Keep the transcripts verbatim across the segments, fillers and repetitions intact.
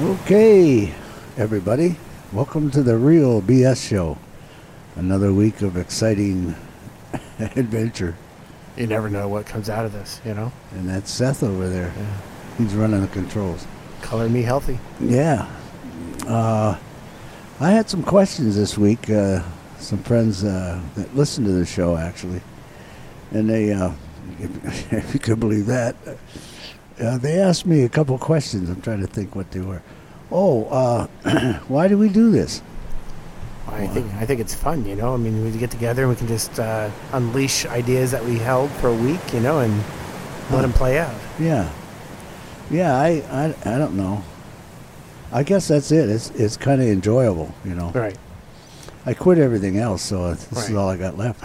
Okay, everybody, welcome to the Real B S Show. Another week of exciting adventure. You never know what comes out of this, you know? And that's Seth over there. Yeah. He's running the controls. Color me healthy. Yeah. Uh, I had some questions this week. Uh, some friends uh, that listen to the show, actually. And they, uh, if, if you could believe that, uh, they asked me a couple questions. I'm trying to think what they were. Oh, uh, why do we do this? I think I think it's fun, you know? I mean, we get together and we can just uh, unleash ideas that we held for a week, you know, and let Huh. them play out. Yeah. Yeah, I, I, I don't know. I guess that's it. It's it's kind of enjoyable, you know. Right. I quit everything else, so this Right. is all I got left.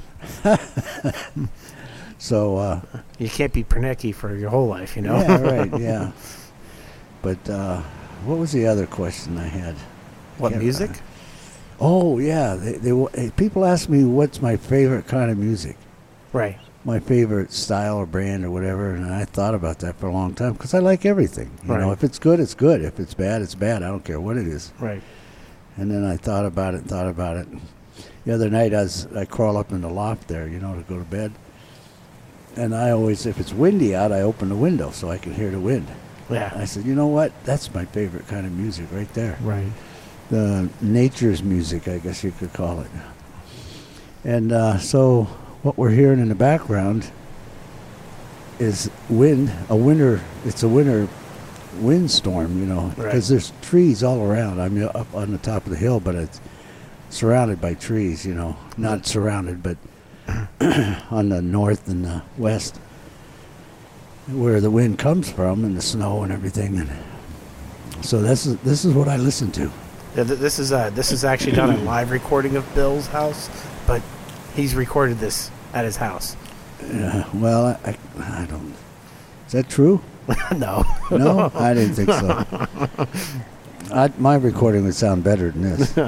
so, uh, You can't be Pernicki for your whole life, you know? yeah, right, yeah. But uh, what was the other question I had? What, Can't- music? Oh, yeah. They, they wa- eh, people ask me what's my favorite kind of music, Right. my favorite style or brand or whatever, and I thought about that for a long time because I like everything. You know, Right. if it's good, it's good. If it's bad, it's bad. I don't care what it is. Right. And then I thought about it, thought about it. The other night, I was I crawl up in the loft there, you know, to go to bed. And I always, if it's windy out, I open the window so I can hear the wind. Yeah. I said, you know what? That's my favorite kind of music right there. Right. The nature's music, I guess you could call it. And uh, so what we're hearing in the background is wind, a winter, it's a winter windstorm, you know, Right. because there's trees all around. I'm up on the top of the hill, but it's surrounded by trees, you know, not Mm. surrounded, but on the north and the west, where the wind comes from and the snow and everything. And so this is this is what I listen to. Yeah, th- this is uh, this is actually not a live recording of Bill's house, but he's recorded this at his house. Uh, well, I, I, I don't. Is that true? No. No, I didn't think so. I, my recording would sound better than this.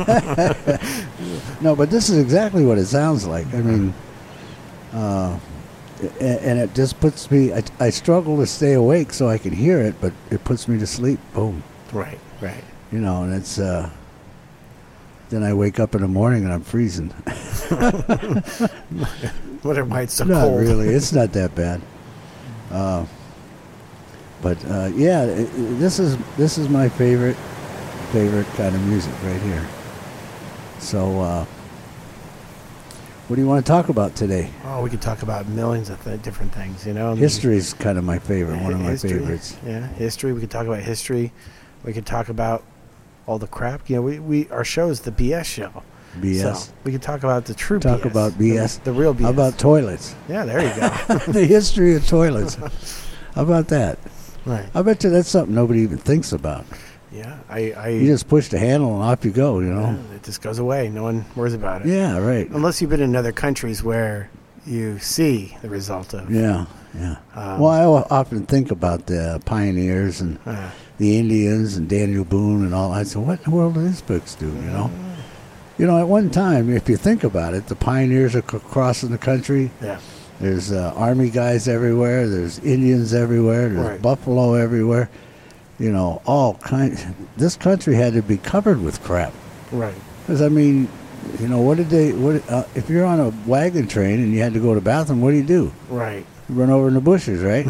No, but this is exactly what it sounds like. I mean, uh, and, and it just puts me. I, I struggle to stay awake so I can hear it, but it puts me to sleep. Boom. Right. Right. You know, and it's. Uh, then I wake up in the morning and I'm freezing. Wonder why it's so Not cold. really. It's not that bad. Uh, but uh, yeah, it, it- this is this is my favorite favorite kind of music right here. So, uh, what do you want to talk about today? Oh, we could talk about millions of th- different things, you know. I mean, History is kind of my favorite, one of my history, favorites. Yeah, history. We could talk about history. We could talk about all the crap. You know, we, we our show is the B S show. B S. So we could talk about the true Talk B S. about B S. The, the real B S. How about toilets? Yeah, there you go. The history of toilets. How about that? Right. I bet you that's something nobody even thinks about. Yeah, I. I You just push the handle and off you go, you know? yeah, it just goes away. No one worries about it. Yeah, right. Unless you've been in other countries where you see the result of. Yeah, yeah. Um, Well, I o- often think about the pioneers and uh, the Indians and Daniel Boone and all. I said, what in the world do these books do, you know? You know, at one time, if you think about it, the pioneers are c- crossing the country. yeah. There's uh, army guys everywhere. There's Indians everywhere. There's Right. buffalo everywhere. You know, all kinds. This country had to be covered with crap. Right. Because, I mean, you know, what did they, what, uh, if you're on a wagon train and you had to go to the bathroom, what do you do? Right. You run over in the bushes, right?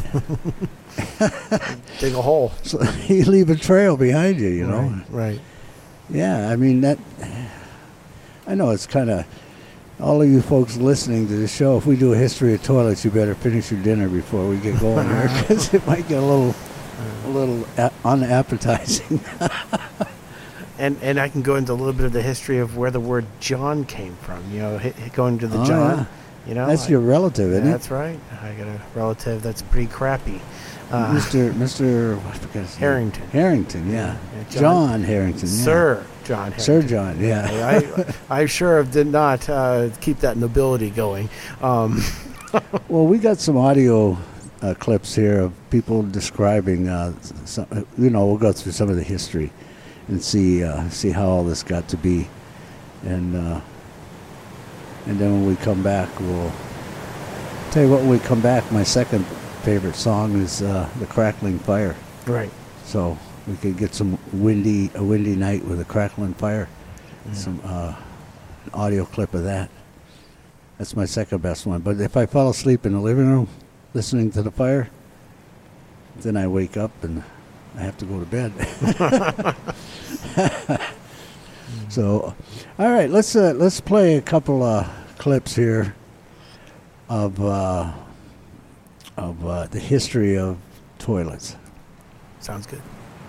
Dig a hole. So you leave a trail behind you, you know? Right. Right. Yeah, I mean, that, I know it's kind of, all of you folks listening to the show, if we do a history of toilets, you better finish your dinner before we get going here, because it might get a little, a little a- unappetizing. And and I can go into a little bit of the history of where the word John came from. You know, hit, hit going to the Oh, John. yeah. You know, That's I- your relative, isn't That's right. I got a relative that's pretty crappy. it? Uh, Mister Mister I forget his name. Harrington. Harrington, yeah. Yeah, John, John- Harrington, yeah. Sir John Harrington. Sir John, yeah. I, I sure did not uh, keep that nobility going. Um, Well, we got some audio uh, clips here of people describing, uh, some, you know, we'll go through some of the history and see uh, see how all this got to be. And uh, and then when we come back, we'll tell you what, when we come back, my second favorite song is uh, The Crackling Fire. right. So we could get some windy, a windy night with a crackling fire. Mm. Some uh, an audio clip of that. That's my second best one. But if I fall asleep in the living room listening to the fire, then I wake up and I have to go to bed. So, all right, let's uh, let's play a couple of clips here of uh, of uh, the history of toilets. Sounds good.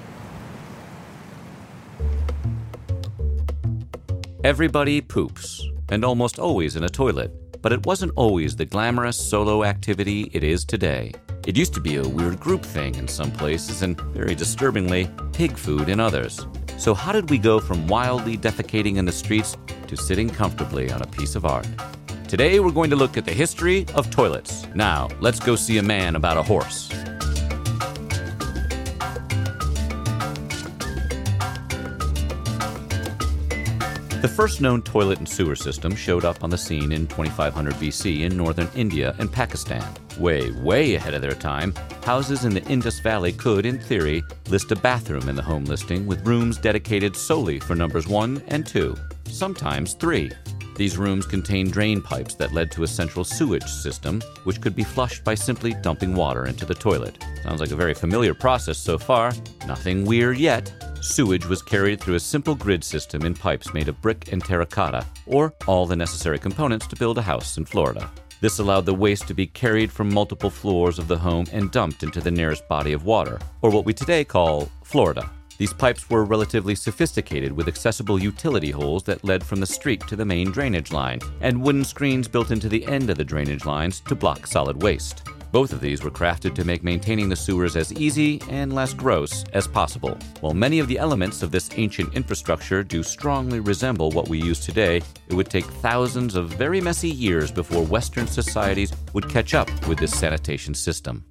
Everybody poops, and almost always in a toilet, but it wasn't always the glamorous solo activity it is today. It used to be a weird group thing in some places and, very disturbingly, pig food in others. So how did we go from wildly defecating in the streets to sitting comfortably on a piece of art? Today we're going to look at the history of toilets. Now, let's go see a man about a horse. The first known toilet and sewer system showed up on the scene in twenty-five hundred B C in northern India and Pakistan. Way, way ahead of their time, houses in the Indus Valley could, in theory, list a bathroom in the home listing with rooms dedicated solely for numbers one and two, sometimes three. These rooms contained drain pipes that led to a central sewage system, which could be flushed by simply dumping water into the toilet. Sounds like a very familiar process so far. Nothing weird yet. Sewage was carried through a simple grid system in pipes made of brick and terracotta, or all the necessary components to build a house in Florida. This allowed the waste to be carried from multiple floors of the home and dumped into the nearest body of water, or what we today call Florida. These pipes were relatively sophisticated with accessible utility holes that led from the street to the main drainage line, and wooden screens built into the end of the drainage lines to block solid waste. Both of these were crafted to make maintaining the sewers as easy and less gross as possible. While many of the elements of this ancient infrastructure do strongly resemble what we use today, it would take thousands of very messy years before Western societies would catch up with this sanitation system.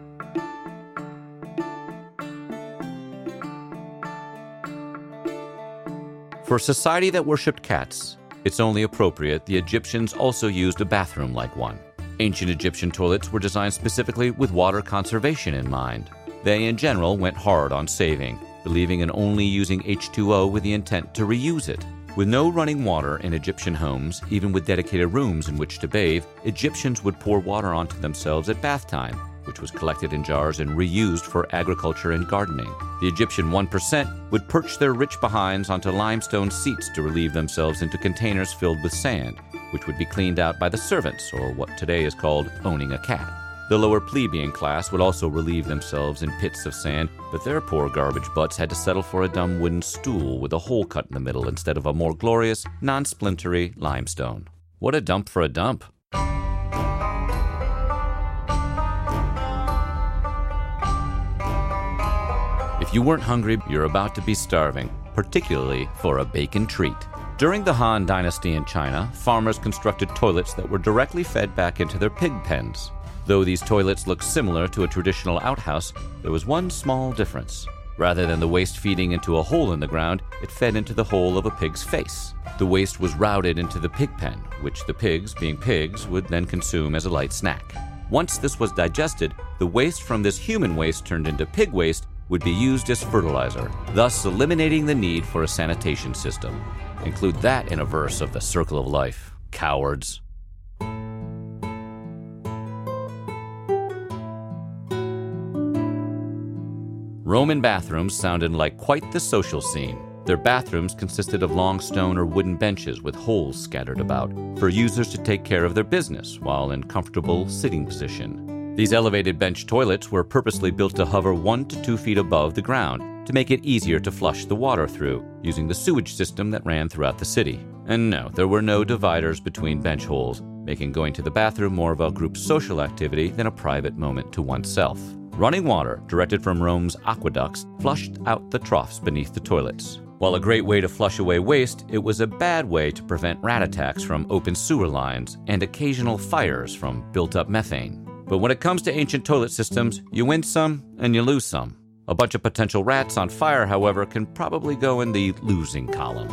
For a society that worshipped cats, it's only appropriate the Egyptians also used a bathroom like one. Ancient Egyptian toilets were designed specifically with water conservation in mind. They, in general, went hard on saving, believing in only using H two O with the intent to reuse it. With no running water in Egyptian homes, even with dedicated rooms in which to bathe, Egyptians would pour water onto themselves at bath time, which was collected in jars and reused for agriculture and gardening. The Egyptian one percent would perch their rich behinds onto limestone seats to relieve themselves into containers filled with sand, which would be cleaned out by the servants, or what today is called owning a cat. The lower plebeian class would also relieve themselves in pits of sand, but their poor garbage butts had to settle for a dumb wooden stool with a hole cut in the middle instead of a more glorious, non-splintery limestone. What a dump for a dump! If you weren't hungry, you're about to be starving, particularly for a bacon treat. During the Han Dynasty in China, farmers constructed toilets that were directly fed back into their pig pens. Though these toilets looked similar to a traditional outhouse, there was one small difference. Rather than the waste feeding into a hole in the ground, it fed into the hole of a pig's face. The waste was routed into the pig pen, which the pigs, being pigs, would then consume as a light snack. Once this was digested, the waste from this human waste turned into pig waste would be used as fertilizer, thus eliminating the need for a sanitation system. Include that in a verse of the Circle of Life. Cowards. Roman bathrooms sounded like quite the social scene. Their bathrooms consisted of long stone or wooden benches with holes scattered about for users to take care of their business while in comfortable sitting position. These elevated bench toilets were purposely built to hover one to two feet above the ground to make it easier to flush the water through, using the sewage system that ran throughout the city. And no, there were no dividers between bench holes, making going to the bathroom more of a group social activity than a private moment to oneself. Running water, directed from Rome's aqueducts, flushed out the troughs beneath the toilets. While a great way to flush away waste, it was a bad way to prevent rat attacks from open sewer lines and occasional fires from built-up methane. But when it comes to ancient toilet systems, you win some and you lose some. A bunch of potential rats on fire, however, can probably go in the losing column.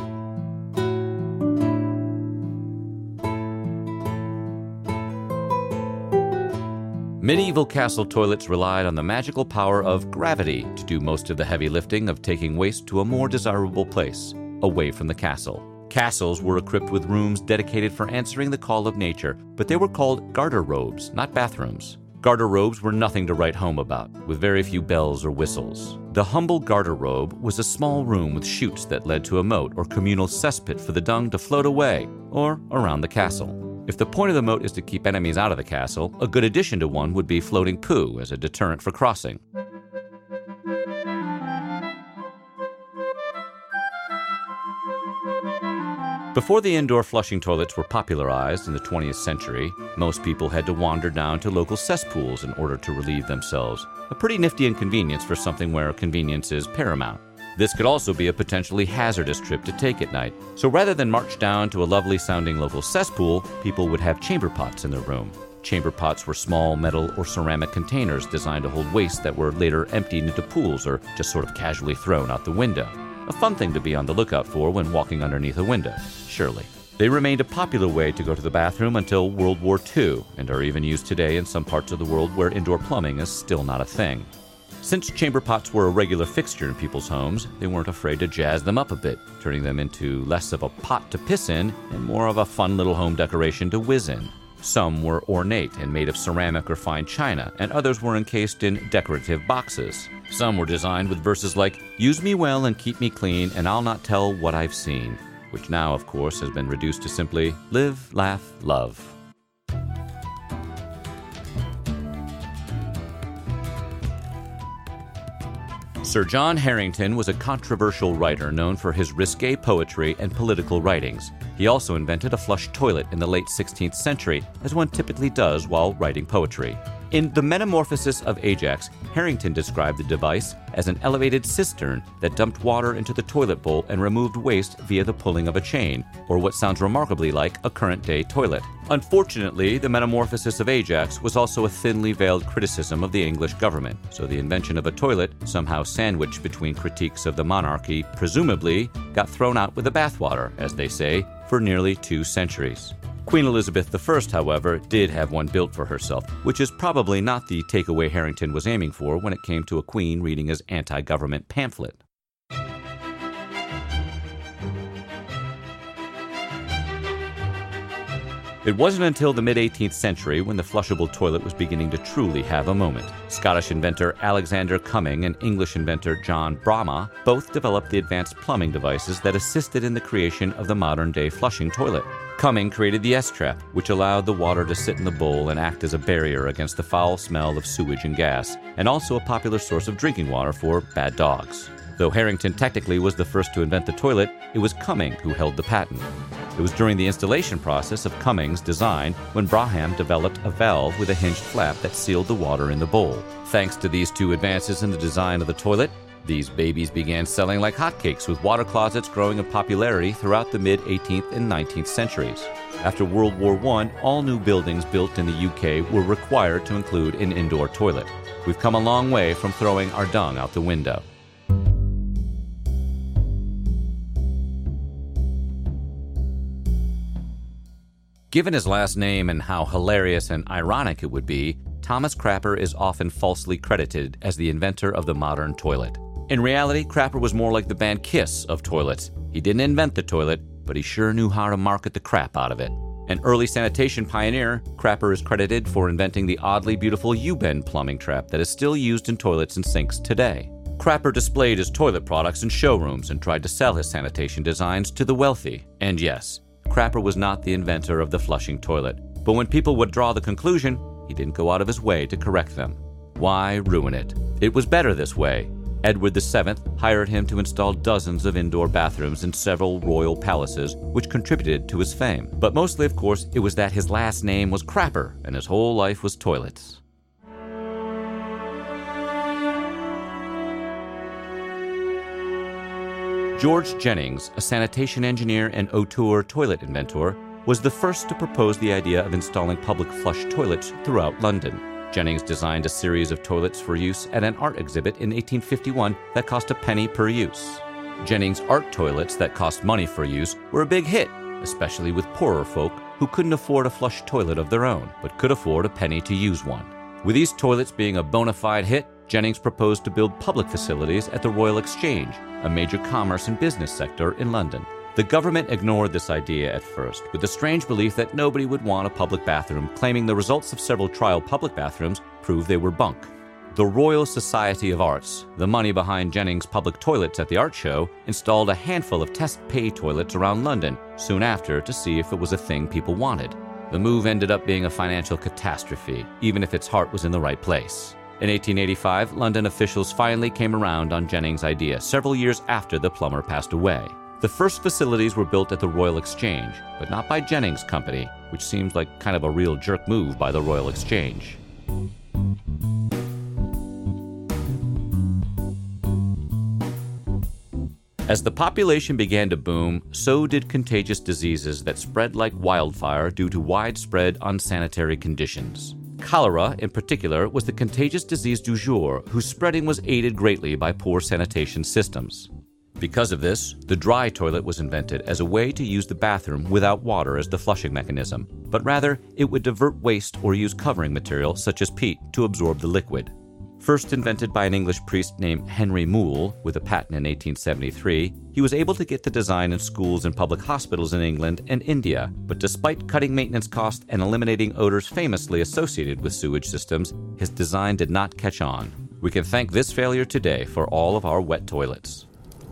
Medieval castle toilets relied on the magical power of gravity to do most of the heavy lifting of taking waste to a more desirable place, away from the castle. Castles were equipped with rooms dedicated for answering the call of nature, but they were called garter-robes, not bathrooms. Garter-robes were nothing to write home about, with very few bells or whistles. The humble garter-robe was a small room with chutes that led to a moat or communal cesspit for the dung to float away, or around the castle. If the point of the moat is to keep enemies out of the castle, a good addition to one would be floating poo as a deterrent for crossing. Before the indoor flushing toilets were popularized in the twentieth century, most people had to wander down to local cesspools in order to relieve themselves, a pretty nifty inconvenience for something where convenience is paramount. This could also be a potentially hazardous trip to take at night, so rather than march down to a lovely-sounding local cesspool, people would have chamber pots in their room. Chamber pots were small metal or ceramic containers designed to hold waste that were later emptied into pools or just sort of casually thrown out the window. A fun thing to be on the lookout for when walking underneath a window, surely. They remained a popular way to go to the bathroom until World War Two, and are even used today in some parts of the world where indoor plumbing is still not a thing. Since chamber pots were a regular fixture in people's homes, they weren't afraid to jazz them up a bit, turning them into less of a pot to piss in and more of a fun little home decoration to whiz in. Some were ornate and made of ceramic or fine china, and others were encased in decorative boxes. Some were designed with verses like, "Use me well and keep me clean, and I'll not tell what I've seen," which now, of course, has been reduced to simply, "Live, laugh, love." Sir John Harington was a controversial writer known for his risque poetry and political writings. He also invented a flush toilet in the late sixteenth century, as one typically does while writing poetry. In The Metamorphosis of Ajax, Harington described the device as an elevated cistern that dumped water into the toilet bowl and removed waste via the pulling of a chain, or what sounds remarkably like a current-day toilet. Unfortunately, The Metamorphosis of Ajax was also a thinly veiled criticism of the English government, so the invention of a toilet, somehow sandwiched between critiques of the monarchy, presumably got thrown out with the bathwater, as they say, for nearly two centuries. Queen Elizabeth the First, however, did have one built for herself, which is probably not the takeaway Harington was aiming for when it came to a queen reading his anti-government pamphlet. It wasn't until the mid-eighteenth century when the flushable toilet was beginning to truly have a moment. Scottish inventor Alexander Cumming and English inventor John Brahma both developed the advanced plumbing devices that assisted in the creation of the modern-day flushing toilet. Cumming created the S-trap, which allowed the water to sit in the bowl and act as a barrier against the foul smell of sewage and gas, and also a popular source of drinking water for bad dogs. Though Harington technically was the first to invent the toilet, it was Cumming who held the patent. It was during the installation process of Cumming's design when Braham developed a valve with a hinged flap that sealed the water in the bowl. Thanks to these two advances in the design of the toilet, these babies began selling like hotcakes, with water closets growing in popularity throughout the mid-eighteenth and nineteenth centuries. After World War One, all new buildings built in the U K were required to include an indoor toilet. We've come a long way from throwing our dung out the window. Given his last name and how hilarious and ironic it would be, Thomas Crapper is often falsely credited as the inventor of the modern toilet. In reality, Crapper was more like the band Kiss of toilets. He didn't invent the toilet, but he sure knew how to market the crap out of it. An early sanitation pioneer, Crapper is credited for inventing the oddly beautiful U-bend plumbing trap that is still used in toilets and sinks today. Crapper displayed his toilet products in showrooms and tried to sell his sanitation designs to the wealthy. And yes, Crapper was not the inventor of the flushing toilet, but when people would draw the conclusion, he didn't go out of his way to correct them. Why ruin it? It was better this way. Edward the Seventh hired him to install dozens of indoor bathrooms in several royal palaces, which contributed to his fame. But mostly, of course, it was that his last name was Crapper and his whole life was toilets. George Jennings, a sanitation engineer and auteur toilet inventor, was the first to propose the idea of installing public flush toilets throughout London. Jennings designed a series of toilets for use at an art exhibit in eighteen fifty-one that cost a penny per use. Jennings' art toilets that cost money for use were a big hit, especially with poorer folk who couldn't afford a flush toilet of their own, but could afford a penny to use one. With these toilets being a bona fide hit, Jennings proposed to build public facilities at the Royal Exchange, a major commerce and business sector in London. The government ignored this idea at first, with the strange belief that nobody would want a public bathroom, claiming the results of several trial public bathrooms proved they were bunk. The Royal Society of Arts, the money behind Jennings' public toilets at the art show, installed a handful of test pay toilets around London soon after to see if it was a thing people wanted. The move ended up being a financial catastrophe, even if its heart was in the right place. In eighteen eighty-five, London officials finally came around on Jennings' idea several years after the plumber passed away. The first facilities were built at the Royal Exchange, but not by Jennings' company, which seems like kind of a real jerk move by the Royal Exchange. As the population began to boom, so did contagious diseases that spread like wildfire due to widespread unsanitary conditions. Cholera, in particular, was the contagious disease du jour, whose spreading was aided greatly by poor sanitation systems. Because of this, the dry toilet was invented as a way to use the bathroom without water as the flushing mechanism, but rather it would divert waste or use covering material such as peat to absorb the liquid. First invented by an English priest named Henry Moule with a patent in eighteen seventy-three, he was able to get the design in schools and public hospitals in England and India, but despite cutting maintenance costs and eliminating odors famously associated with sewage systems, his design did not catch on. We can thank this failure today for all of our wet toilets.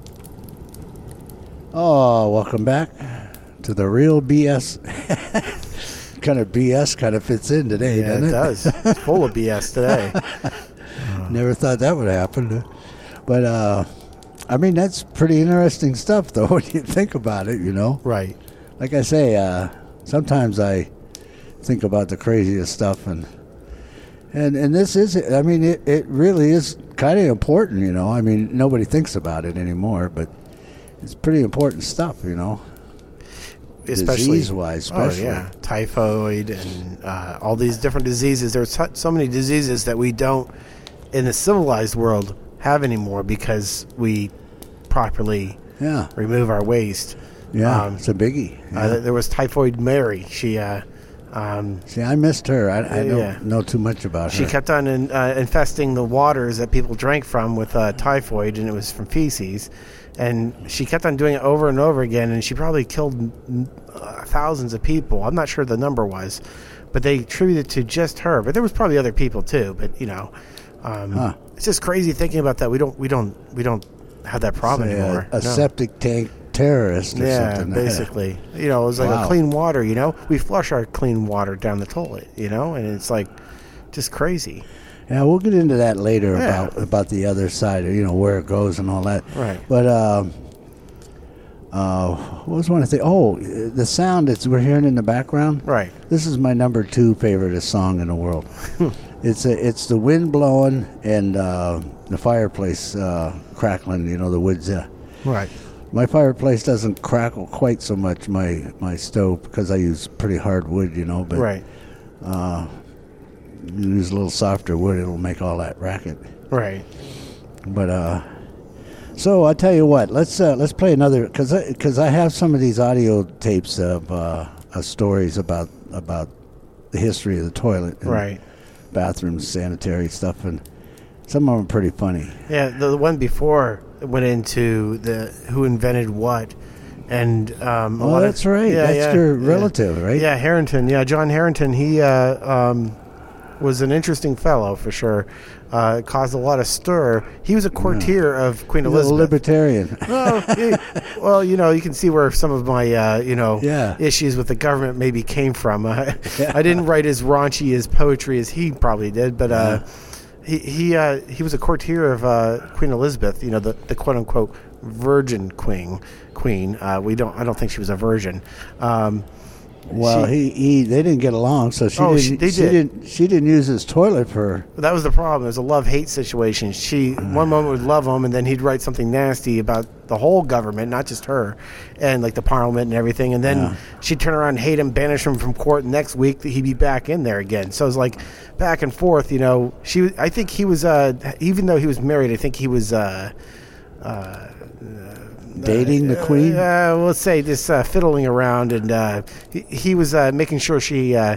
Oh, welcome back to the real B S. Kind of B S kind of fits in today, Yeah, doesn't it it? does. It's full of B S today. Never thought that would happen. But, uh, I mean, that's pretty interesting stuff, though, when you think about it, you know? Right. Like I say, uh, sometimes I think about the craziest stuff, and and, and this is, I mean, it, it really is kind of important, you know? I mean, nobody thinks about it anymore, but it's pretty important stuff, you know? Especially disease-wise, especially. Oh, yeah. Typhoid and uh, all these different diseases. There's so, so many diseases that we don't, in the civilized world, have anymore because we properly Yeah. remove our waste. Yeah, Um, it's a biggie. Yeah. Uh, there was Typhoid Mary. She uh, um, See, I missed her. I, I don't Yeah. know too much about she her. kept on in, uh, infesting the waters that people drank from with uh, typhoid, and it was from feces. And she kept on doing it over and over again, and she probably killed uh, thousands of people. I'm not sure the number was, but they attributed it to just her. But there was probably other people too. But you know, um, Huh. it's just crazy thinking about that. We don't, we don't, we don't have that problem Say, anymore. A, a No. septic tank terrorist or Yeah, something. basically. You know, it was like Wow. a clean water. You know, we flush our clean water down the toilet. You know, and it's like just crazy. Yeah, we'll get into that later Yeah. about about the other side, you know, where it goes and all that. Right. But um, uh, what was one thing? Oh, the sound that we're hearing in the background. Right. This is my number two favorite song in the world. it's a, it's the wind blowing and uh, the fireplace uh, crackling. You know, the woods. Uh, Right. my fireplace doesn't crackle quite so much. My my stove, because I use pretty hard wood. You know, but Right. you use a little softer wood, it'll make all that racket. Right. But uh, so I tell you what, let's uh, let's play another, because because I, I have some of these audio tapes of, uh, of stories about about the history of the toilet, and Right. bathrooms, sanitary stuff, and some of them are pretty funny. Yeah, the, the one before went into the who invented what, and um, a Oh, lot that's of, right. Yeah, That's yeah, your yeah. relative, right? Yeah, Harrington. Yeah, John Harrington. He uh, um, was an interesting fellow for sure. Uh, caused a lot of stir. He was a courtier of Queen He's a Elizabeth. libertarian. well, he- well, you know, you can see where some of my, uh, you know, Yeah. issues with the government maybe came from. Uh, Yeah. I didn't write as raunchy as poetry as he probably did, but uh, he he uh, he was a courtier of uh, Queen Elizabeth. You know, the, the quote unquote virgin queen. Queen. Uh, we don't. I don't think she was a virgin. Um, Well, she- he, he they didn't get along, so she Oh, didn't. she- they she did. didn't. She didn't use his toilet for. That was the problem. It was a love-hate situation. She one moment would love him, and then he'd write something nasty about the whole government, not just her, and like the parliament and everything. And then Yeah. she'd turn around and hate him, banish him from court. And next week, he'd be back in there again. So it was like back and forth. You know, she. I think he was. Uh, even though he was married, I think he was. Uh, uh, Dating the queen? Uh, let's say just uh, fiddling around, and uh, he, he was uh, making sure she uh,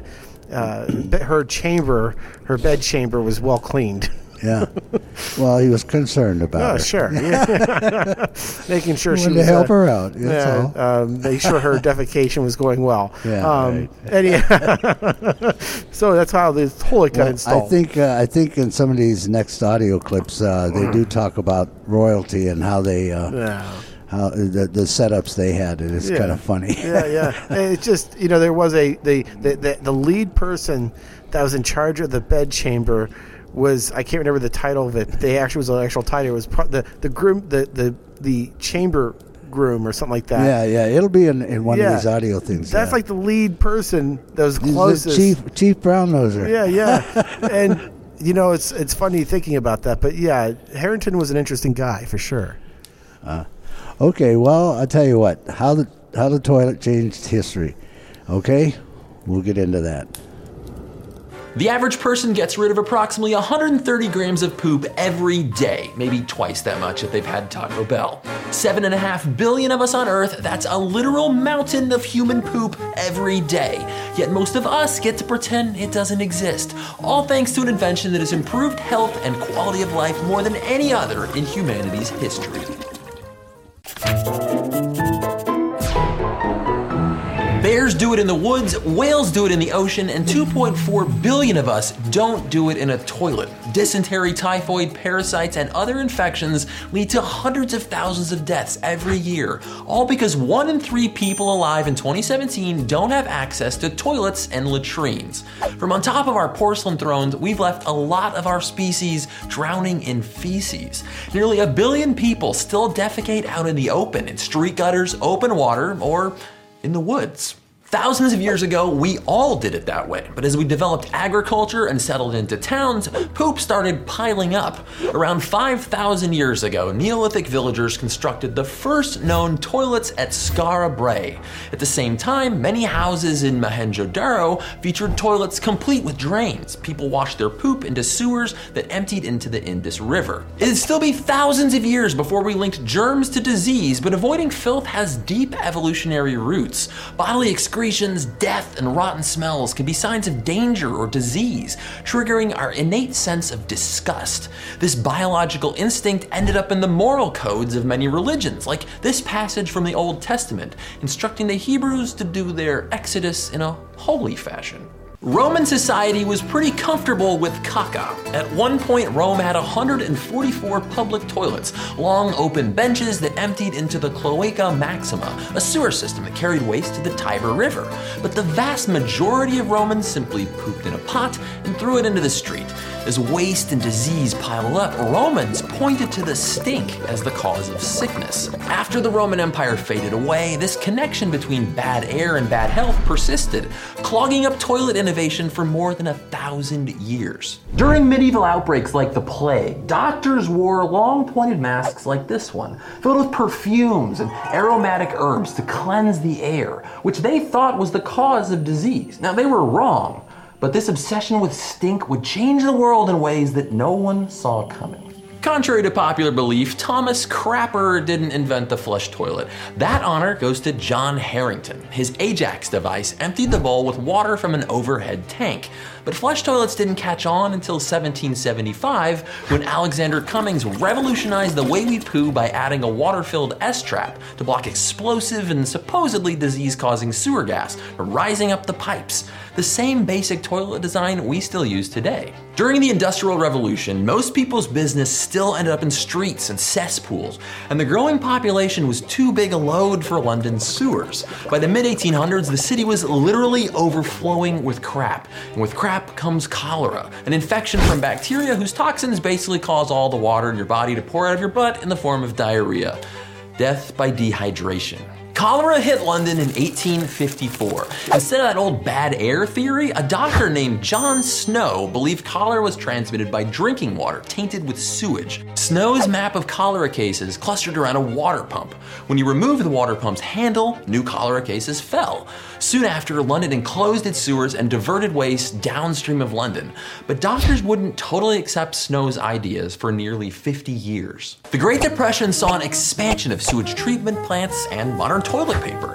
uh, her chamber, her bed chamber, was well cleaned. Yeah. Well, he was concerned about Oh, her. sure. Yeah. Making sure He she wanted was to help uh, her out. That's yeah, all. um, make sure her defecation was going well. Yeah, Um, right. and yeah. So that's how the toilet got Well, installed. I think uh, I think in some of these next audio clips, uh, they do talk about royalty and how they uh, Yeah. how the, the setups they had. And it's Yeah. kind of funny. yeah, yeah. And it's just, you know, there was a the, the the the lead person that was in charge of the bed chamber was, I can't remember the title of it, but they actually was an actual title. It was pro- the the groom the, the the chamber groom or something like that. Yeah, yeah. It'll be in, in one Yeah. of these audio things. That's yeah. like the lead person that was He's the closest. Chief Chief Brown Noser. Yeah, yeah. And you know, it's it's funny thinking about that, but yeah, Harrington was an interesting guy for sure. Okay, well, I'll tell you what. How the how the toilet changed history. Okay, we'll get into that. The average person gets rid of approximately one hundred thirty grams of poop every day, maybe twice that much if they've had Taco Bell. Seven and a half billion of us on Earth, that's a literal mountain of human poop every day. Yet most of us get to pretend it doesn't exist, all thanks to an invention that has improved health and quality of life more than any other in humanity's history. Bears do it in the woods, whales do it in the ocean, and two point four billion of us don't do it in a toilet. Dysentery, typhoid, parasites, and other infections lead to hundreds of thousands of deaths every year, all because one in three people alive in twenty seventeen don't have access to toilets and latrines. From on top of our porcelain thrones, we've left a lot of our species drowning in feces. Nearly a billion people still defecate out in the open, in street gutters, open water, or in the woods. Thousands of years ago, we all did it that way, but as we developed agriculture and settled into towns, poop started piling up. Around five thousand years ago, Neolithic villagers constructed the first known toilets at Skara Brae. At the same time, many houses in Mohenjo-Daro featured toilets complete with drains. People washed their poop into sewers that emptied into the Indus River. It'd still be thousands of years before we linked germs to disease, but avoiding filth has deep evolutionary roots. Bodily excretion death, and rotten smells can be signs of danger or disease, triggering our innate sense of disgust. This biological instinct ended up in the moral codes of many religions, like this passage from the Old Testament, instructing the Hebrews to do their exodus in a holy fashion. Roman society was pretty comfortable with caca. At one point, Rome had one hundred forty-four public toilets, long open benches that emptied into the Cloaca Maxima, a sewer system that carried waste to the Tiber River. But the vast majority of Romans simply pooped in a pot and threw it into the street. As waste and disease piled up, Romans pointed to the stink as the cause of sickness. After the Roman Empire faded away, this connection between bad air and bad health persisted, clogging up toilet innovation for more than a thousand years. During medieval outbreaks like the plague, doctors wore long pointed masks like this one, filled with perfumes and aromatic herbs to cleanse the air, which they thought was the cause of disease. Now, they were wrong. But this obsession with stink would change the world in ways that no one saw coming. Contrary to popular belief, Thomas Crapper didn't invent the flush toilet. That honor goes to John Harrington. His Ajax device emptied the bowl with water from an overhead tank. But flush toilets didn't catch on until seventeen seventy-five, when Alexander Cummings revolutionized the way we poo by adding a water-filled S-trap to block explosive and supposedly disease-causing sewer gas from rising up the pipes. The same basic toilet design we still use today. During the Industrial Revolution, most people's business still ended up in streets and cesspools, and the growing population was too big a load for London's sewers. By the mid eighteen hundreds, the city was literally overflowing with crap, and with crap comes cholera, an infection from bacteria whose toxins basically cause all the water in your body to pour out of your butt in the form of diarrhea. Death by dehydration. Cholera hit London in eighteen fifty-four. Instead of that old bad air theory, a doctor named John Snow believed cholera was transmitted by drinking water tainted with sewage. Snow's map of cholera cases clustered around a water pump. When you removed the water pump's handle, new cholera cases fell. Soon after, London enclosed its sewers and diverted waste downstream of London. But doctors wouldn't totally accept Snow's ideas for nearly fifty years. The Great Depression saw an expansion of sewage treatment plants and modern toilet paper.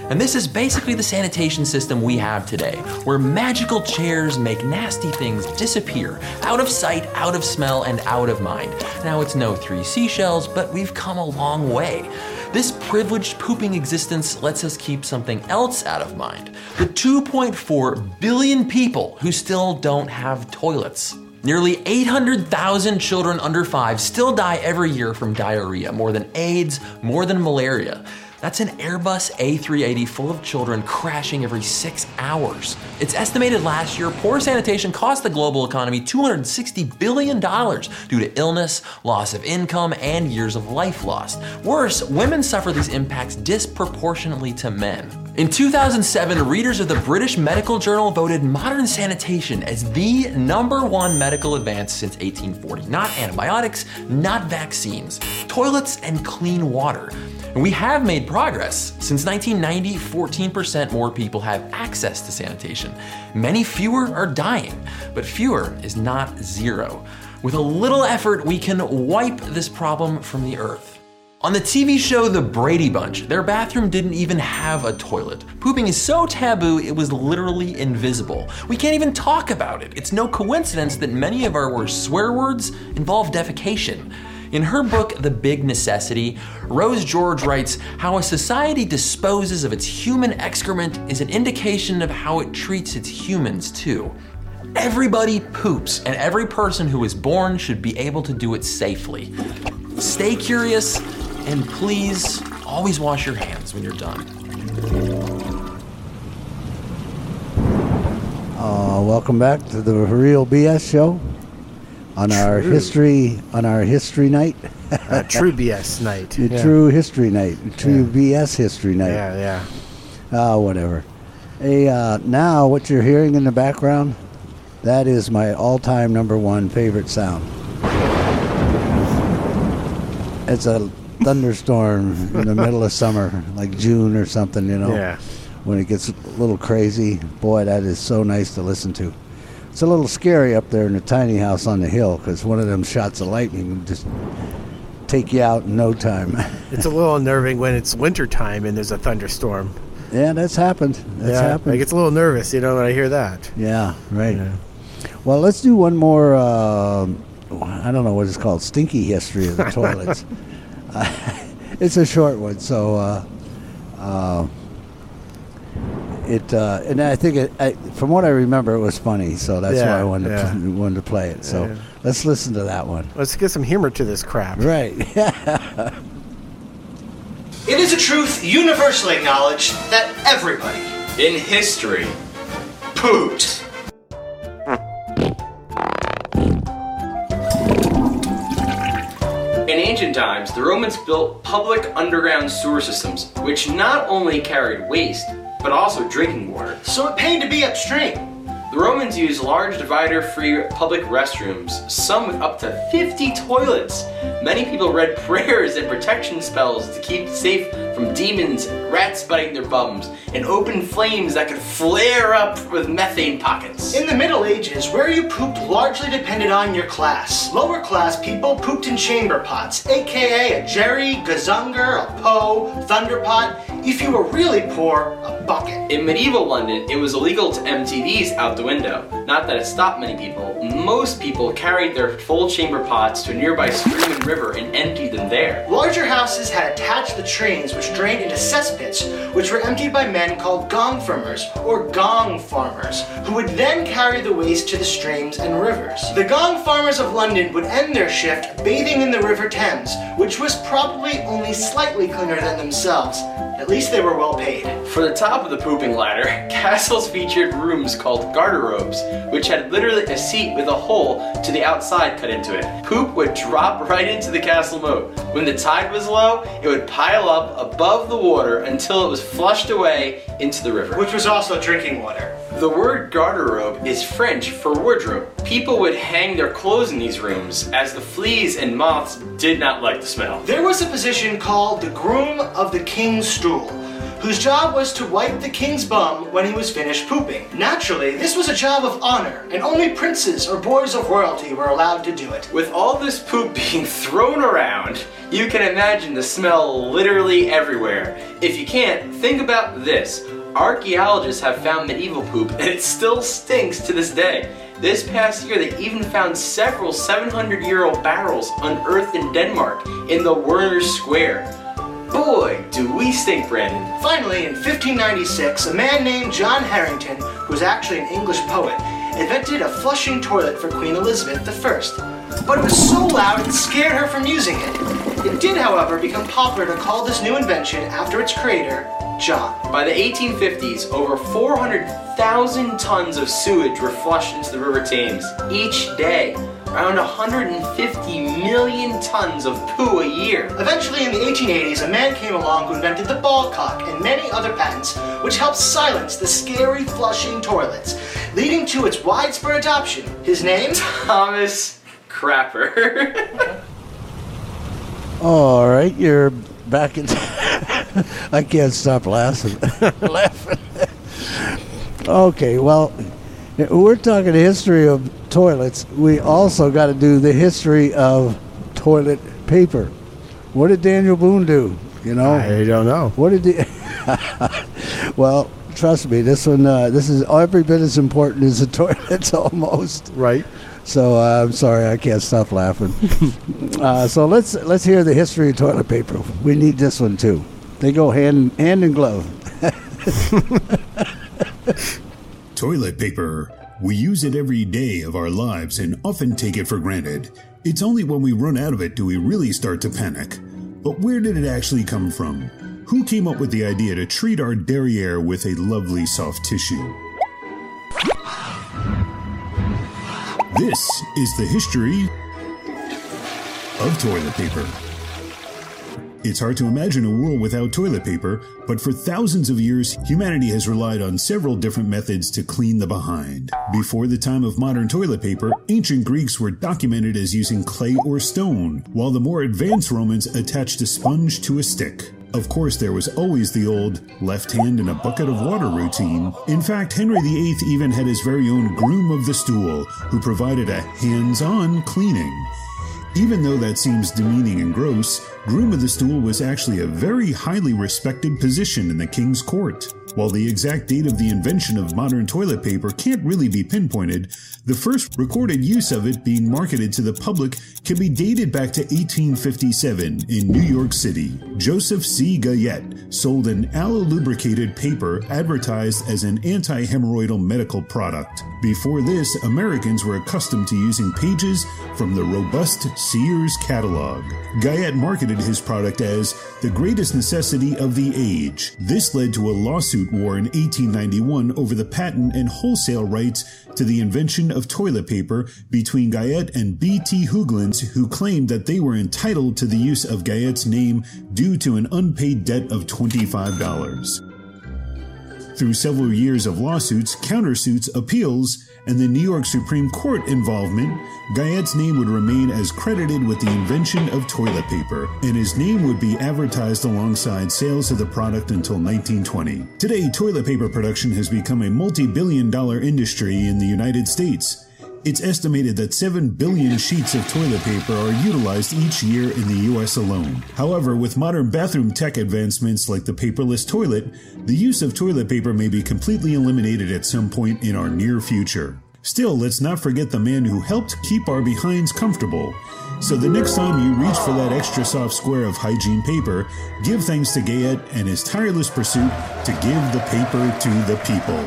And this is basically the sanitation system we have today, where magical chairs make nasty things disappear, out of sight, out of smell, and out of mind. Now it's no three seashells, but we've come a long way. This privileged pooping existence lets us keep something else out of mind. The two point four billion people who still don't have toilets. Nearly eight hundred thousand children under five still die every year from diarrhea, more than AIDS, more than malaria. That's an Airbus A three eighty full of children crashing every six hours. It's estimated last year poor sanitation cost the global economy two hundred sixty billion dollars due to illness, loss of income, and years of life lost. Worse, women suffer these impacts disproportionately to men. In two thousand seven, readers of the British Medical Journal voted modern sanitation as the number one medical advance since eighteen forty. Not antibiotics, not vaccines, toilets and clean water. And we have made progress. Since nineteen ninety, fourteen percent more people have access to sanitation. Many fewer are dying, but fewer is not zero. With a little effort, we can wipe this problem from the earth. On the T V show The Brady Bunch, their bathroom didn't even have a toilet. Pooping is so taboo, it was literally invisible. We can't even talk about it. It's no coincidence that many of our worst swear words involve defecation. In her book, The Big Necessity, Rose George writes how a society disposes of its human excrement is an indication of how it treats its humans too. Everybody poops, and every person who is born should be able to do it safely. Stay curious, and please always wash your hands when you're done. Uh, welcome back to the Real B S show. On our True. history, on our history night, uh, True B S night. the Yeah. True History Night, True Yeah. B S History Night. Yeah, yeah. Ah, whatever. Hey, uh, now what you're hearing in the background, that is my all-time number one favorite sound. It's a thunderstorm in the middle of summer, like June or something, you know. Yeah. When it gets a little crazy, boy, that is so nice to listen to. It's a little scary up there in the tiny house on the hill because one of them shots of lightning can just take you out in no time. It's a little unnerving when it's wintertime and there's a thunderstorm. Yeah, that's happened. That's yeah, happened. I get a little nervous, you know, when I hear that. Yeah, right. Yeah. Well, let's do one more, uh, I don't know what it's called, stinky history of the toilets. Uh, it's a short one, so uh, uh, it, uh, and I think, it, I, from what I remember, it was funny, so that's Yeah, why I wanted, yeah. to, wanted to play it. So Yeah. let's listen to that one. Let's get some humor to this crap. Right. It is a truth universally acknowledged that everybody in history pooped. In ancient times, the Romans built public underground sewer systems, which not only carried waste, but also drinking water. So it paid to be upstream. The Romans used large divider-free public restrooms, some with up to fifty toilets. Many people read prayers and protection spells to keep safe from demons, rats biting their bums, and open flames that could flare up with methane pockets. In the Middle Ages, where you pooped largely depended on your class. Lower class people pooped in chamber pots, aka a jerry, gazunger, a po, thunderpot. If you were really poor, a bucket. In medieval London, it was illegal to empty these out the window. Not that it stopped many people. Most people carried their full chamber pots to a nearby stream and river and emptied them there. Larger houses had attached latrines which drained into cesspits, which were emptied by men called gong farmers, or gong farmers, who would then carry the waste to the streams and rivers. The gong farmers of London would end their shift bathing in the River Thames, which was probably only slightly cleaner than themselves. At least they were well paid. For the top of the pooping ladder, castles featured rooms called garderobes, which had literally a seat with a hole to the outside cut into it. Poop would drop right into the castle moat. When the tide was low, it would pile up above the water until it was flushed away into the river, which was also drinking water. The word garderobe is French for wardrobe. People would hang their clothes in these rooms, as the fleas and moths did not like the smell. There was a position called the groom of the king's stool, whose job was to wipe the king's bum when he was finished pooping. Naturally, this was a job of honor, and only princes or boys of royalty were allowed to do it. With all this poop being thrown around, you can imagine the smell literally everywhere. If you can't, think about this. Archaeologists have found medieval poop and it still stinks to this day. This past year they even found several seven hundred year old barrels unearthed in Denmark in the Werner Square. Boy, do we stink, Brandon. Finally, in fifteen ninety-six, a man named John Harrington, who was actually an English poet, invented a flushing toilet for Queen Elizabeth the First. But it was so loud it scared her from using it. It did, however, become popular to call this new invention after its creator, John. By the eighteen fifties, over four hundred thousand tons of sewage were flushed into the River Thames each day. Around one hundred fifty million tons of poo a year. Eventually, in the eighteen eighties, a man came along who invented the ball cock and many other patents, which helped silence the scary flushing toilets, leading to its widespread adoption. His name? Thomas Crapper. All right, you're back in. I can't stop laughing. laughing. Okay, well, we're talking history of toilets. We also got to do the history of toilet paper. What did Daniel Boone do? You know, I don't know. What did he? Well, trust me, this one, uh, this is every bit as important as the toilets, almost. Right. So uh, I'm sorry, I can't stop laughing. uh, so let's let's hear the history of toilet paper. We need this one too. They go hand hand in glove. Toilet paper. We use it every day of our lives and often take it for granted. It's only when we run out of it do we really start to panic. But where did it actually come from? Who came up with the idea to treat our derriere with a lovely soft tissue? This is the history of toilet paper. It's hard to imagine a world without toilet paper, but for thousands of years, humanity has relied on several different methods to clean the behind. Before the time of modern toilet paper, ancient Greeks were documented as using clay or stone, while the more advanced Romans attached a sponge to a stick. Of course, there was always the old left hand in a bucket of water routine. In fact, Henry the Eighth even had his very own groom of the stool, who provided a hands-on cleaning. Even though that seems demeaning and gross, groom of the stool was actually a very highly respected position in the king's court. While the exact date of the invention of modern toilet paper can't really be pinpointed, the first recorded use of it being marketed to the public can be dated back to eighteen fifty-seven in New York City. Joseph C. Guyette sold an aloe-lubricated paper advertised as an anti-hemorrhoidal medical product. Before this, Americans were accustomed to using pages from the robust Sears catalog. Guyette marketed his product as the greatest necessity of the age. This led to a lawsuit war in eighteen ninety-one over the patent and wholesale rights to the invention of toilet paper between Guyette and B T Hooglands, who claimed that they were entitled to the use of Guyette's name due to an unpaid debt of twenty-five dollars. Through several years of lawsuits, countersuits, appeals, and the New York Supreme Court involvement, Guyette's name would remain as credited with the invention of toilet paper, and his name would be advertised alongside sales of the product until nineteen twenty. Today, toilet paper production has become a multi-billion dollar industry in the United States. It's estimated that seven billion sheets of toilet paper are utilized each year in the U S alone. However, with modern bathroom tech advancements like the paperless toilet, the use of toilet paper may be completely eliminated at some point in our near future. Still, let's not forget the man who helped keep our behinds comfortable. So the next time you reach for that extra soft square of hygiene paper, give thanks to Guyette and his tireless pursuit to give the paper to the people.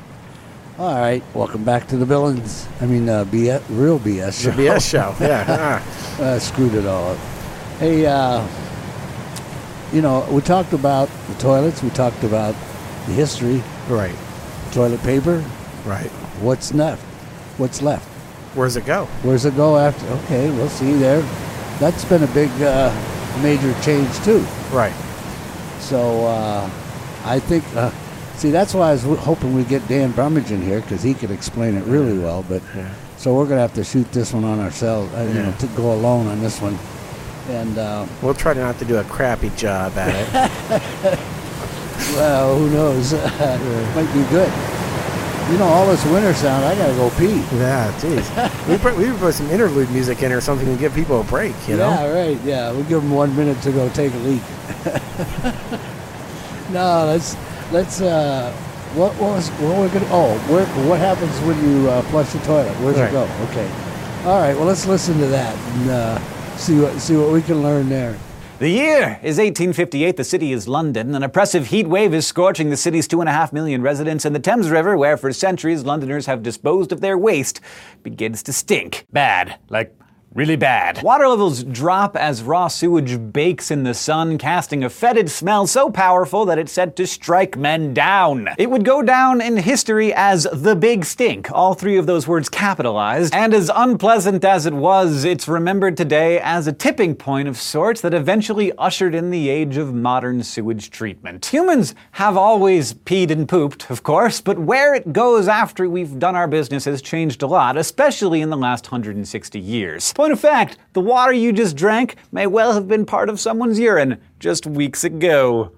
All right, welcome back to the Billings. I mean, uh, B S, real B S show. The B S show, yeah. uh, screwed it all up. Hey, uh, you know, we talked about the toilets. We talked about the history. Right. Toilet paper. Right. What's left? What's left? Where's it go? Where's it go after? Okay, we'll see there. That's been a big, uh, major change too. Right. So uh, I think. Uh, See, that's why I was hoping we'd get Dan Brummage in here, because he could explain it really well. But yeah. So we're going to have to shoot this one on ourselves, uh, you yeah. know, to go alone on this one. And uh, we'll try not to do a crappy job at it. Well, who knows? It might be good. You know, all this winter sound, I gotta go pee. Yeah, jeez. we put, we would put some interlude music in or something to give people a break, you know? Yeah, right, yeah. We'll give them one minute to go take a leak. No, let's, let's, uh, what, what was, what we're gonna, oh, where, what happens when you uh, flush the toilet? Where's Right. it go? Okay. All right, well, let's listen to that and uh, see what, see what we can learn there. The year is eighteen fifty-eight. The city is London. An oppressive heat wave is scorching the city's two and a half million residents, and the Thames River, where for centuries Londoners have disposed of their waste, begins to stink. Bad. Like, really bad. Water levels drop as raw sewage bakes in the sun, casting a fetid smell so powerful that it's said to strike men down. It would go down in history as the Big Stink, all three of those words capitalized, and as unpleasant as it was, it's remembered today as a tipping point of sorts that eventually ushered in the age of modern sewage treatment. Humans have always peed and pooped, of course, but where it goes after we've done our business has changed a lot, especially in the last one hundred sixty years. Point of fact, the water you just drank may well have been part of someone's urine just weeks ago.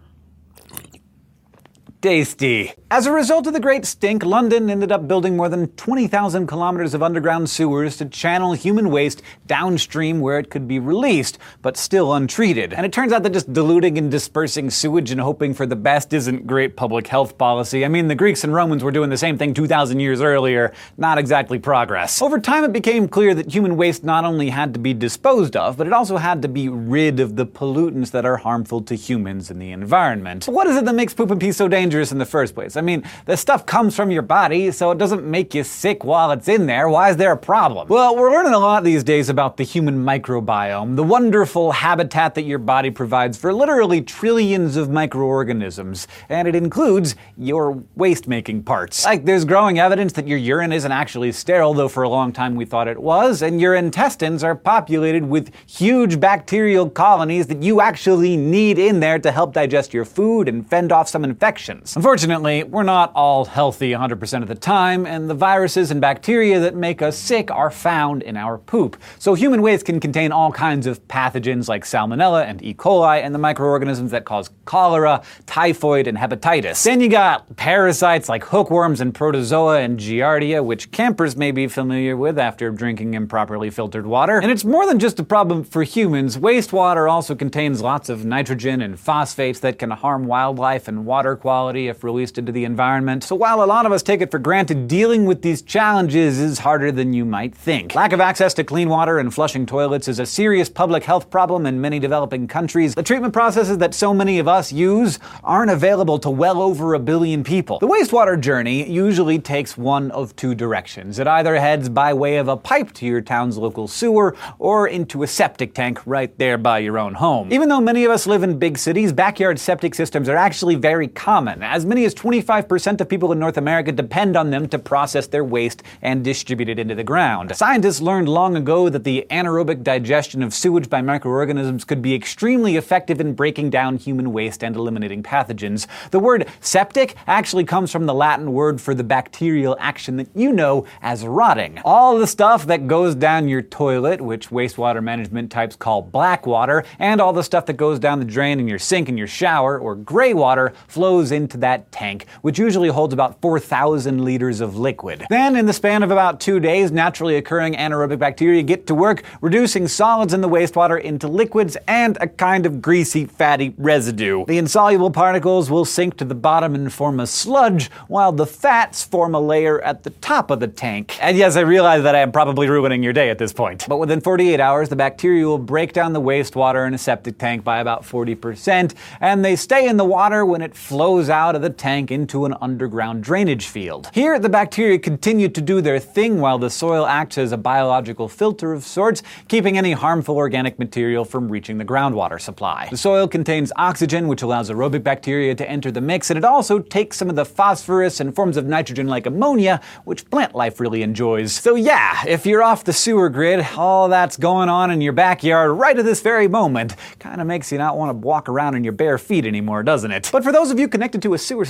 Tasty. As a result of the Great Stink, London ended up building more than twenty thousand kilometers of underground sewers to channel human waste downstream where it could be released, but still untreated. And it turns out that just diluting and dispersing sewage and hoping for the best isn't great public health policy. I mean, the Greeks and Romans were doing the same thing two thousand years earlier. Not exactly progress. Over time, it became clear that human waste not only had to be disposed of, but it also had to be rid of the pollutants that are harmful to humans and the environment. But what is it that makes poop and pee so dangerous in the first place? I mean, the stuff comes from your body, so it doesn't make you sick while it's in there. Why is there a problem? Well, we're learning a lot these days about the human microbiome, the wonderful habitat that your body provides for literally trillions of microorganisms, and it includes your waste-making parts. Like, there's growing evidence that your urine isn't actually sterile, though for a long time we thought it was, and your intestines are populated with huge bacterial colonies that you actually need in there to help digest your food and fend off some infections. Unfortunately, we're not all healthy one hundred percent of the time, and the viruses and bacteria that make us sick are found in our poop. So human waste can contain all kinds of pathogens like Salmonella and E. coli and the microorganisms that cause cholera, typhoid, and hepatitis. Then you got parasites like hookworms and protozoa and giardia, which campers may be familiar with after drinking improperly filtered water. And it's more than just a problem for humans. Wastewater also contains lots of nitrogen and phosphates that can harm wildlife and water quality if released into the environment. So while a lot of us take it for granted, dealing with these challenges is harder than you might think. Lack of access to clean water and flushing toilets is a serious public health problem in many developing countries. The treatment processes that so many of us use aren't available to well over a billion people. The wastewater journey usually takes one of two directions. It either heads by way of a pipe to your town's local sewer or into a septic tank right there by your own home. Even though many of us live in big cities, backyard septic systems are actually very common. As many as twenty-five percent of people in North America depend on them to process their waste and distribute it into the ground. Scientists learned long ago that the anaerobic digestion of sewage by microorganisms could be extremely effective in breaking down human waste and eliminating pathogens. The word septic actually comes from the Latin word for the bacterial action that you know as rotting. All the stuff that goes down your toilet, which wastewater management types call black water, and all the stuff that goes down the drain in your sink and your shower, or gray water, flows into that tank, which usually holds about four thousand liters of liquid. Then, in the span of about two days, naturally occurring anaerobic bacteria get to work reducing solids in the wastewater into liquids and a kind of greasy, fatty residue. The insoluble particles will sink to the bottom and form a sludge, while the fats form a layer at the top of the tank. And yes, I realize that I am probably ruining your day at this point. But within forty-eight hours, the bacteria will break down the wastewater in a septic tank by about forty percent, and they stay in the water when it flows out of the tank into an underground drainage field. Here, the bacteria continue to do their thing while the soil acts as a biological filter of sorts, keeping any harmful organic material from reaching the groundwater supply. The soil contains oxygen, which allows aerobic bacteria to enter the mix, and it also takes some of the phosphorus and forms of nitrogen like ammonia, which plant life really enjoys. So yeah, if you're off the sewer grid, all that's going on in your backyard right at this very moment kind of makes you not want to walk around in your bare feet anymore, doesn't it? But for those of you connected to a sewer system, what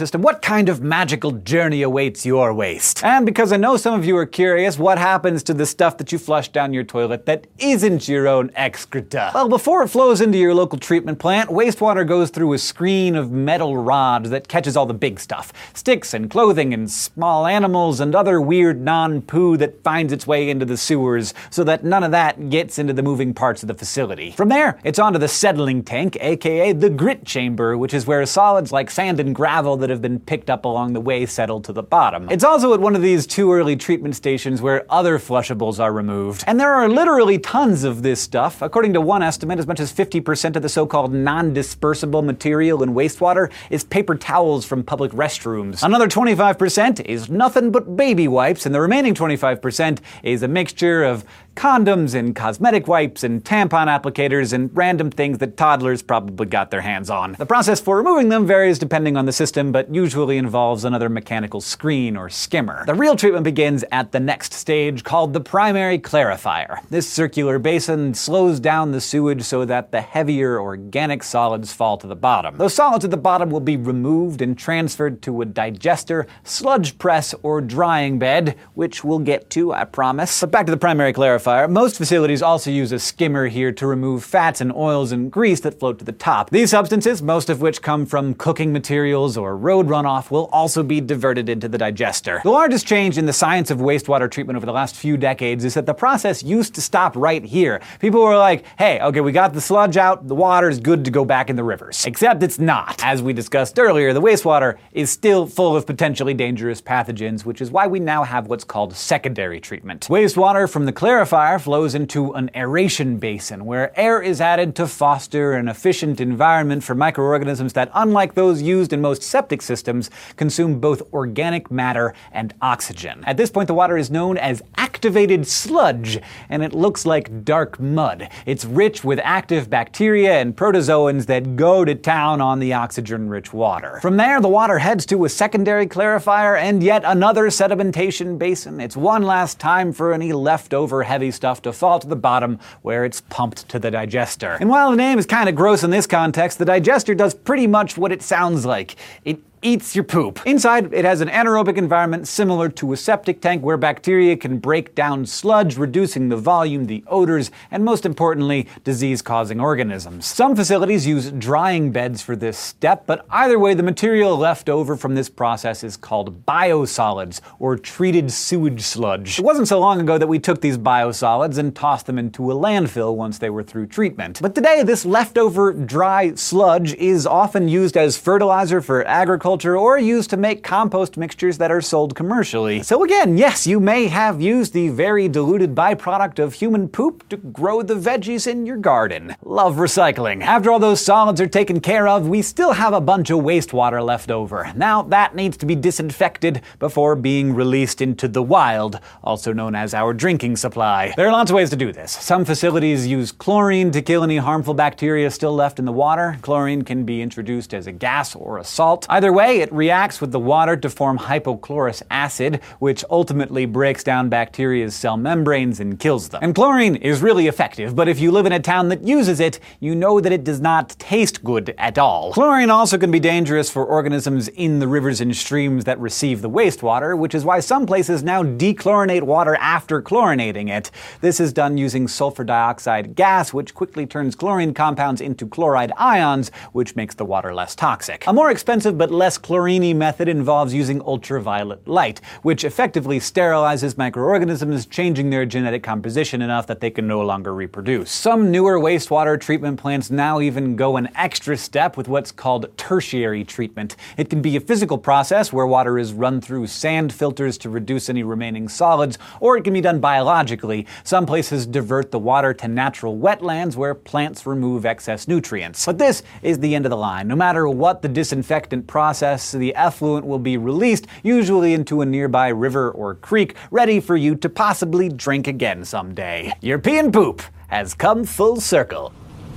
kind of magical journey awaits your waste? And because I know some of you are curious, what happens to the stuff that you flush down your toilet that isn't your own excreta? Well, before it flows into your local treatment plant, wastewater goes through a screen of metal rods that catches all the big stuff. Sticks and clothing and small animals and other weird non-poo that finds its way into the sewers so that none of that gets into the moving parts of the facility. From there, it's onto the settling tank, aka the grit chamber, which is where solids like sand and gravel that have been picked up along the way settle to the bottom. It's also at one of these too early treatment stations where other flushables are removed. And there are literally tons of this stuff. According to one estimate, as much as fifty percent of the so-called non-dispersible material in wastewater is paper towels from public restrooms. Another twenty-five percent is nothing but baby wipes, and the remaining twenty-five percent is a mixture of condoms and cosmetic wipes and tampon applicators and random things that toddlers probably got their hands on. The process for removing them varies depending on the system, but usually involves another mechanical screen or skimmer. The real treatment begins at the next stage, called the primary clarifier. This circular basin slows down the sewage so that the heavier organic solids fall to the bottom. Those solids at the bottom will be removed and transferred to a digester, sludge press, or drying bed, which we'll get to, I promise. But back to the primary clarifier. Most facilities also use a skimmer here to remove fats and oils and grease that float to the top. These substances, most of which come from cooking materials or road runoff, will also be diverted into the digester. The largest change in the science of wastewater treatment over the last few decades is that the process used to stop right here. People were like, hey, okay, we got the sludge out, the water is good to go back in the rivers. Except it's not. As we discussed earlier, the wastewater is still full of potentially dangerous pathogens, which is why we now have what's called secondary treatment. Wastewater from the clarifier flows into an aeration basin, where air is added to foster an efficient environment for microorganisms that, unlike those used in most septic systems, consume both organic matter and oxygen. At this point, the water is known as activated sludge, and it looks like dark mud. It's rich with active bacteria and protozoans that go to town on the oxygen-rich water. From there, the water heads to a secondary clarifier and yet another sedimentation basin. It's one last time for any leftover heavy stuff to fall to the bottom, where it's pumped to the digester. And while the name is kind of gross in this context, the digester does pretty much what it sounds like. It eats your poop. Inside, it has an anaerobic environment similar to a septic tank where bacteria can break down sludge, reducing the volume, the odors, and most importantly, disease-causing organisms. Some facilities use drying beds for this step, but either way, the material left over from this process is called biosolids, or treated sewage sludge. It wasn't so long ago that we took these biosolids and tossed them into a landfill once they were through treatment. But today, this leftover dry sludge is often used as fertilizer for agriculture or used to make compost mixtures that are sold commercially. So again, yes, you may have used the very diluted byproduct of human poop to grow the veggies in your garden. Love recycling. After all those solids are taken care of, we still have a bunch of wastewater left over. Now that needs to be disinfected before being released into the wild, also known as our drinking supply. There are lots of ways to do this. Some facilities use chlorine to kill any harmful bacteria still left in the water. Chlorine can be introduced as a gas or a salt. Either way, it reacts with the water to form hypochlorous acid, which ultimately breaks down bacteria's cell membranes and kills them. And chlorine is really effective, but if you live in a town that uses it, you know that it does not taste good at all. Chlorine also can be dangerous for organisms in the rivers and streams that receive the wastewater, which is why some places now dechlorinate water after chlorinating it. This is done using sulfur dioxide gas, which quickly turns chlorine compounds into chloride ions, which makes the water less toxic. A more expensive but less chlorine-y method involves using ultraviolet light, which effectively sterilizes microorganisms, changing their genetic composition enough that they can no longer reproduce. Some newer wastewater treatment plants now even go an extra step with what's called tertiary treatment. It can be a physical process where water is run through sand filters to reduce any remaining solids, or it can be done biologically. Some places divert the water to natural wetlands where plants remove excess nutrients. But this is the end of the line. No matter what the disinfectant process, the effluent will be released, usually into a nearby river or creek, ready for you to possibly drink again someday. European poop has come full circle.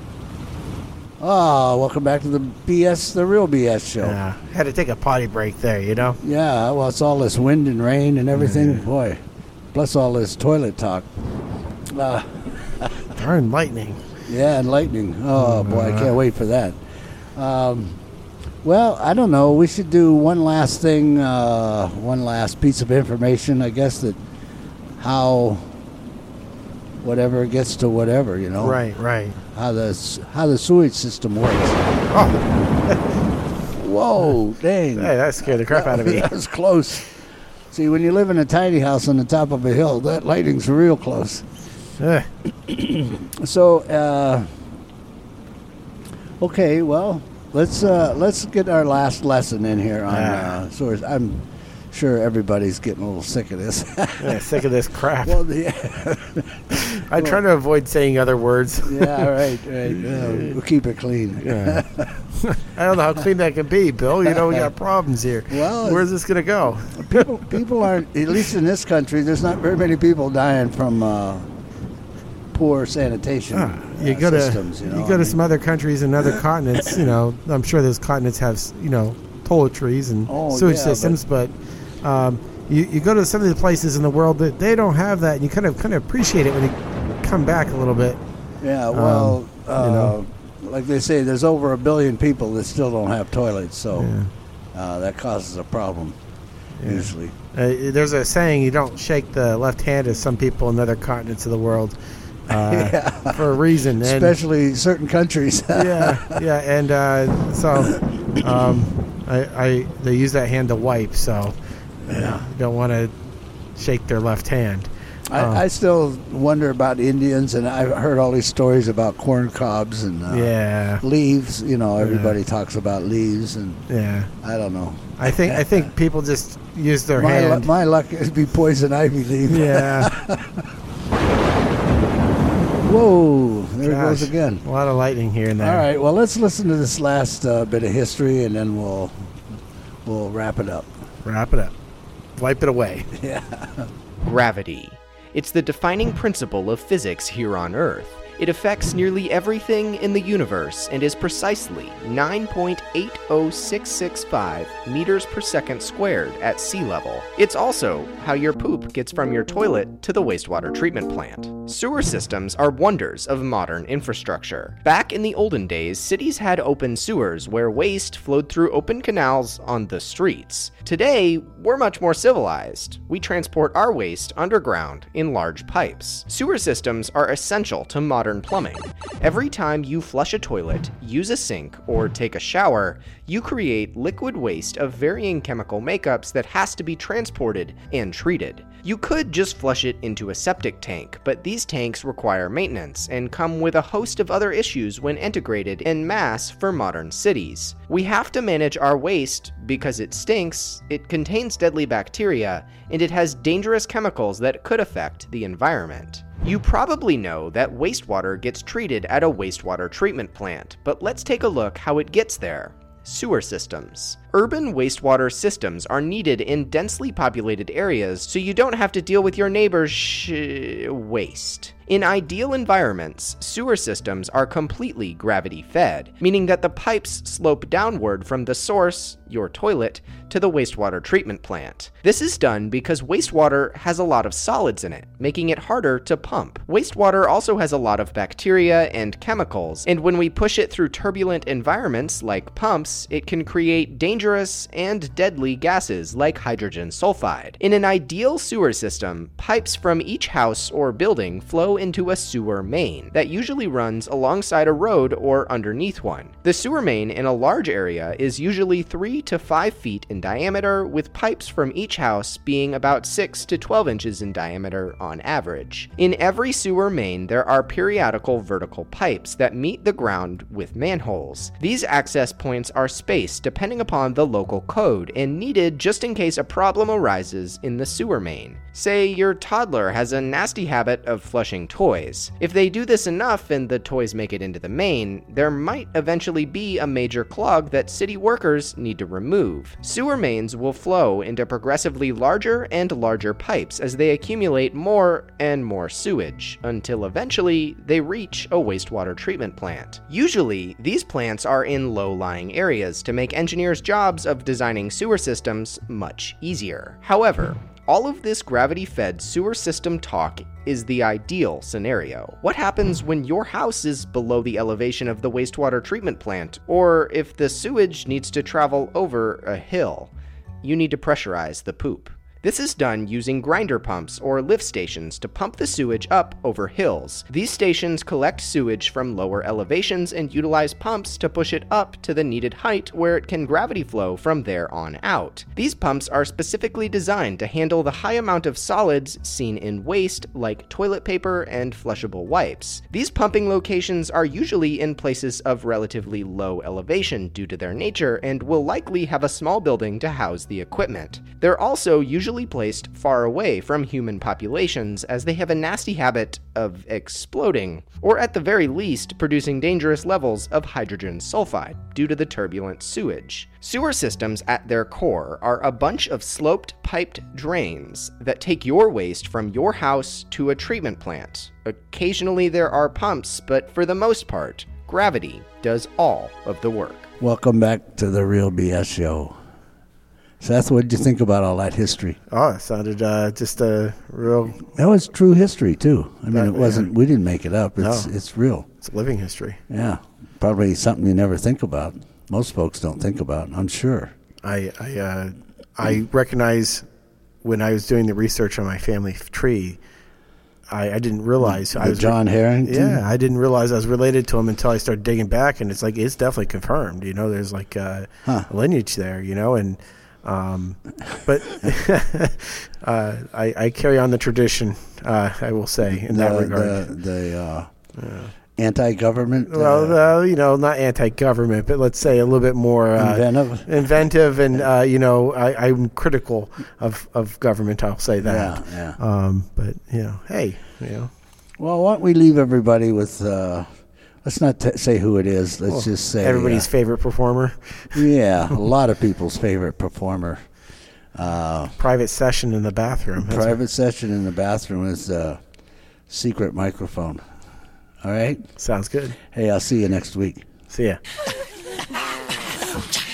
Oh, welcome back to the B S, the real B S show. Yeah, had to take a potty break there, you know? Yeah, well, it's all this wind and rain and everything. Mm. Boy, plus all this toilet talk. Uh, Darn lightning. Yeah, and lightning. Oh, boy, I can't wait for that. Um, Well, I don't know. We should do one last thing, uh, one last piece of information. I guess that how whatever gets to whatever, you know. Right, right. How the s- how the sewage system works. Oh, Whoa, dang! hey, that scared the crap out of me. That was close. See, when you live in a tiny house on the top of a hill, that lighting's real close. Eh, So, uh, okay, well, let's uh, let's get our last lesson in here on Ah. uh, sewers. I'm sure everybody's getting a little sick of this. yeah, sick of this crap. Well, yeah, I try to avoid saying other words. yeah, right, right. Uh, we'll keep it clean. Yeah. I don't know how clean that can be, Bill. You know, we got problems here. Well, Where's this going to go? people, people aren't, at least in this country, there's not very many people dying from uh, poor sanitation Ah, you uh, go to systems. You, know? you go I to mean, some other countries and other continents. You know, I'm sure those continents have you know toiletries and Oh, sewage yeah, systems, but, um, you you go to some of the places in the world that they don't have that, and you kind of kind of appreciate it when you come back a little bit. Yeah, well, Um, uh, you know. like they say, there's over a billion people that still don't have toilets, so Yeah. uh, that causes a problem usually. Uh, there's a saying: you don't shake the left hand of some people in other continents of the world uh, Yeah. for a reason, and Especially certain countries. yeah, yeah, and uh, so um, I, I they use that hand to wipe, so uh, Yeah. you don't want to shake their left hand. Uh, I, I still wonder about Indians, and I've heard all these stories about corn cobs and uh, yeah, leaves. You know, everybody talks about leaves, and yeah. I don't know. I think I think people just use their My, lu- hand. my luck is be poison ivy leaf. Yeah, Whoa, there it Gosh, goes again. a lot of lightning here and there. All right, well, let's listen to this last uh, bit of history, and then we'll we'll wrap it up. Wrap it up. Wipe it away. Gravity. It's the defining principle of physics here on Earth. It affects nearly everything in the universe and is precisely nine point eight oh six six five meters per second squared at sea level. It's also how your poop gets from your toilet to the wastewater treatment plant. Sewer systems are wonders of modern infrastructure. Back in the olden days, cities had open sewers where waste flowed through open canals on the streets. Today, we're much more civilized. We transport our waste underground in large pipes. Sewer systems are essential to modern plumbing. Every time you flush a toilet, use a sink, or take a shower, you create liquid waste of varying chemical makeups that has to be transported and treated. You could just flush it into a septic tank, but these tanks require maintenance and come with a host of other issues when integrated en masse for modern cities. We have to manage our waste because it stinks, it contains deadly bacteria, and it has dangerous chemicals that could affect the environment. You probably know that wastewater gets treated at a wastewater treatment plant, but let's take a look how it gets there. Sewer systems. Urban wastewater systems are needed in densely populated areas so you don't have to deal with your neighbor's sh- waste. In ideal environments, sewer systems are completely gravity-fed, meaning that the pipes slope downward from the source, your toilet, to the wastewater treatment plant. This is done because wastewater has a lot of solids in it, making it harder to pump. Wastewater also has a lot of bacteria and chemicals, and when we push it through turbulent environments like pumps, it can create dangerous and deadly gases like hydrogen sulfide. In an ideal sewer system, pipes from each house or building flow into a sewer main that usually runs alongside a road or underneath one. The sewer main in a large area is usually three to five feet in diameter, with pipes from each house being about six to twelve inches in diameter on average. In every sewer main, there are periodical vertical pipes that meet the ground with manholes. These access points are spaced depending upon the local code and needed just in case a problem arises in the sewer main. Say your toddler has a nasty habit of flushing toys. If they do this enough and the toys make it into the main, there might eventually be a major clog that city workers need to remove. Sewer mains will flow into progressively larger and larger pipes as they accumulate more and more sewage, until eventually they reach a wastewater treatment plant. Usually, these plants are in low-lying areas to make engineers' jobs of designing sewer systems much easier. However, All of this gravity-fed sewer system talk is the ideal scenario. What happens when your house is below the elevation of the wastewater treatment plant, or if the sewage needs to travel over a hill? You need to pressurize the poop. This is done using grinder pumps or lift stations to pump the sewage up over hills. These stations collect sewage from lower elevations and utilize pumps to push it up to the needed height where it can gravity flow from there on out. These pumps are specifically designed to handle the high amount of solids seen in waste like toilet paper and flushable wipes. These pumping locations are usually in places of relatively low elevation due to their nature and will likely have a small building to house the equipment. They're also usually placed far away from human populations as they have a nasty habit of exploding, or at the very least producing dangerous levels of hydrogen sulfide due to the turbulent sewage. Sewer systems at their core are a bunch of sloped piped drains that take your waste from your house to a treatment plant. Occasionally there are pumps, but for the most part, gravity does all of the work. Welcome back to the Real B S Show. Seth, what did you think about all that history? Oh, it sounded uh, just a real... That was true history, too. I mean, That- it wasn't, yeah. we didn't make it up. It's No. it's real. It's living history. Yeah. Probably something you never think about. Most folks don't think about, I'm sure. I I, uh, I recognize when I was doing the research on my family f- tree, I, I didn't realize I The was John Harrington? Yeah, I didn't realize I was related to him until I started digging back, and it's like it's definitely confirmed. You know, there's like uh, Huh. a lineage there. You know, and um, but uh, I, I carry on the tradition. Uh, I will say in that The- regard. The, the uh, anti-government? Well, uh, uh, you know, not anti-government, but let's say a little bit more uh, Inventive? inventive, and uh, you know, I, I'm critical of, of government. I'll say that. Yeah, yeah. Um, but you know, hey, you know, Well, why don't we leave everybody with... Uh, let's not t- say who it is. Let's well, just say... everybody's uh, favorite performer. Yeah, a lot of people's favorite performer. Uh, Private session in the bathroom. That's private session in the bathroom is a secret microphone. All right? Sounds good. Hey, I'll see you next week. See ya.